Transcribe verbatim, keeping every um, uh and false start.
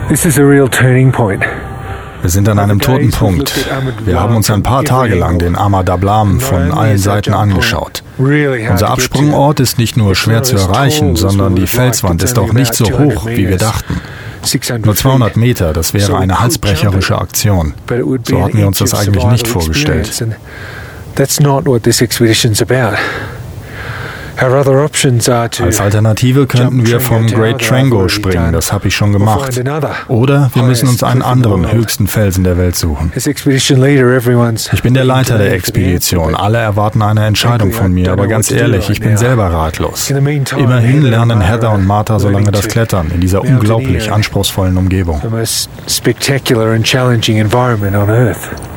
This is a real turning point. Wir sind an einem toten Punkt. Wir haben uns ein paar Tage lang den Ama Dablam von allen Seiten angeschaut. Unser Absprungort ist nicht nur schwer zu erreichen, sondern die Felswand ist auch nicht so hoch, wie wir dachten. Nur zweihundert Meter, das wäre eine halsbrecherische Aktion. So hatten wir uns das eigentlich nicht vorgestellt. Als Alternative könnten wir vom Great Trango springen, das habe ich schon gemacht. Oder wir müssen uns einen anderen höchsten Felsen der Welt suchen. Ich bin der Leiter der Expedition, alle erwarten eine Entscheidung von mir, aber ganz ehrlich, ich bin selber ratlos. Immerhin lernen Heather und Martha so lange das Klettern in dieser unglaublich anspruchsvollen Umgebung. The most spectacular and challenging environment on Earth.